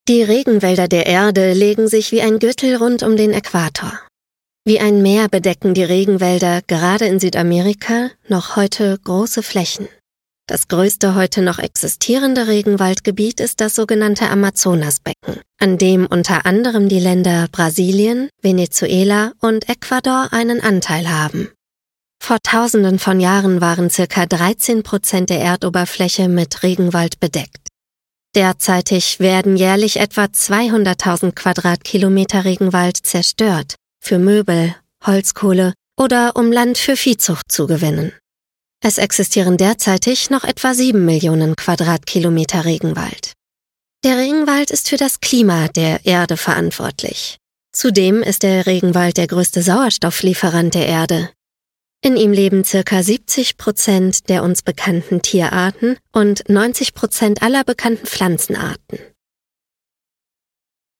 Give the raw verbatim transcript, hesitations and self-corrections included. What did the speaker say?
Die Regenwälder der Erde legen sich wie ein Gürtel rund um den Äquator. Wie ein Meer bedecken die Regenwälder gerade in Südamerika noch heute große Flächen. Das größte heute noch existierende Regenwaldgebiet ist das sogenannte Amazonasbecken, an dem unter anderem die Länder Brasilien, Venezuela und Ecuador einen Anteil haben. Vor Tausenden von Jahren waren circa dreizehn Prozent der Erdoberfläche mit Regenwald bedeckt. Derzeitig werden jährlich etwa zweihunderttausend Quadratkilometer Regenwald zerstört, für Möbel, Holzkohle oder um Land für Viehzucht zu gewinnen. Es existieren derzeitig noch etwa sieben Millionen Quadratkilometer Regenwald. Der Regenwald ist für das Klima der Erde verantwortlich. Zudem ist der Regenwald der größte Sauerstofflieferant der Erde. In ihm leben circa siebzig Prozent der uns bekannten Tierarten und neunzig Prozent aller bekannten Pflanzenarten.